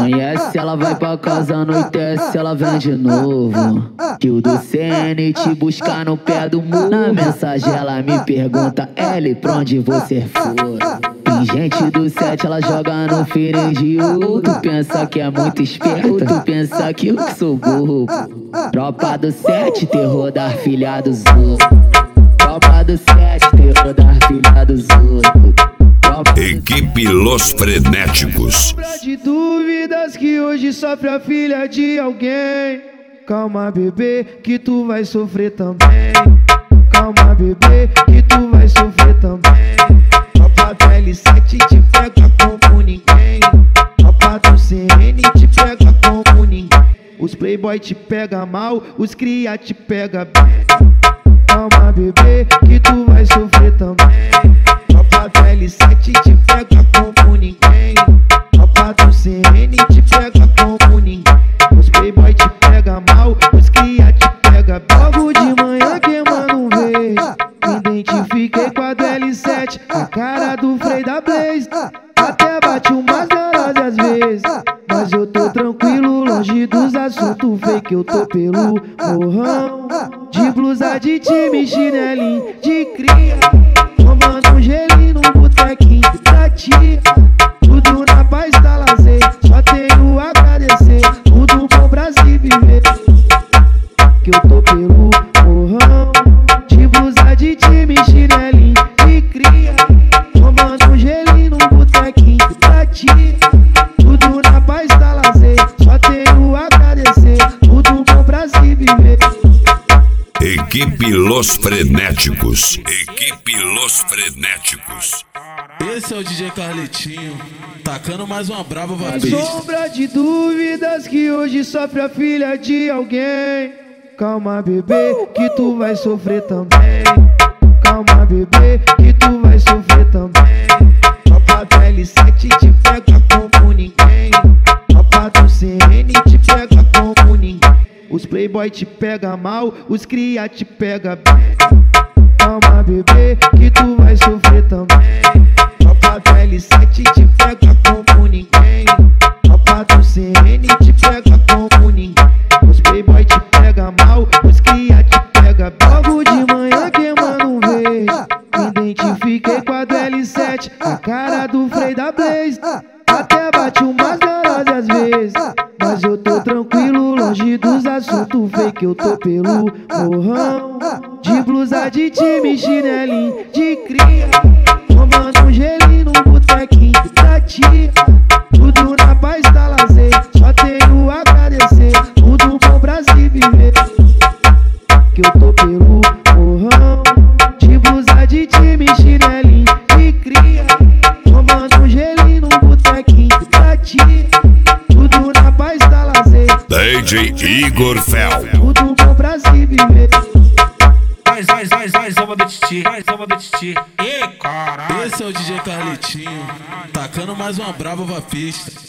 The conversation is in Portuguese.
conhece, ela vai pra casa, anoitece, ela vem de novo. Que o do CN te buscar no pé do muro. Na mensagem ela me pergunta, L, pra onde você for? Tem gente do 7, ela joga no feeling de ouro. Tu pensa que é muito esperto, tu pensa que eu que sou burro. Tropa do 7, terror da filha dos outros. Tropa do 7, terror da filha dos outros. Equipe Los Frenéticos. De dúvidas que hoje sofre a filha de alguém. Calma, bebê, que tu vai sofrer também. Calma, bebê, que tu vai sofrer também. Tropa do L7 te pega como ninguém. Tropa do CN te pega como ninguém. Os playboy te pega mal, os cria te pega bem. Calma, bebê, que tu vai sofrer também. Tropa do L7 te pega como ninguém. Tropa do CN te pega como ninguém. Os playboy te pega mal, os cria te pega bem. Logo de manhã queimando um vez, me identifiquei com a do L7, a cara do Frei da Blaze. Até bate umas neuroses às vezes, mas eu tô tranquilo, longe dos assuntos fake. Eu tô pelo morrão, de blusa de time, chinelinho de cria, tomando um gelinho num botequinho da tia. Tudo na paz da lazer, só tenho a agradecer. Tudo bom pra se viver, que eu tô pelo morrão, de blusa de time, chinelinho de cria, tomando um gelinho num botequinho da tia. Tudo na paz da lazer, só tenho a agradecer. Tudo bom pra se viver. Equipe Los Frenéticos. Equipe Los Frenéticos. Esse é o DJ Carletinho, tacando mais uma brava pra pista. Sombra de dúvidas que hoje sofre a filha de alguém. Calma, bebê, que tu vai sofrer também. Calma, bebê, que tu vai sofrer também. Tropa do L7 te pega como ninguém. Tropa do CN te pega como ninguém. Os playboy te pega mal, os cria te pega bem. Calma, bebê, que tu vai sofrer também. Tropa do L7 te pega como ninguém. Tropa do CN te pega como ninguém. Os playboy te pega mal, os cria te pega bem. Logo de manhã queimando um vez, me identifiquei com a do L7, a cara do Frei da Blaze. Até bate umas neuroses às vezes, mas eu tô tranquilo, longe dos assuntos fake. Eu tô pelo morrão, de blusa de time, chinelinho de cria, tomando um gelinho num botequinho da tia. Tudo na paz da lazer, só tenho a agradecer. Tudo bom pra se viver, que eu tô pelo morrão, de blusa de time, chinelinho de cria, tomando um gelinho num botequinho da tia. Tudo na paz da lazer, DJ Igor Fel. tudo bom pra se viver. Mais uma do Titi, mais uma do Titi. Ei, caralho. Esse é o DJ Carletinho, tacando mais uma brava pra pista.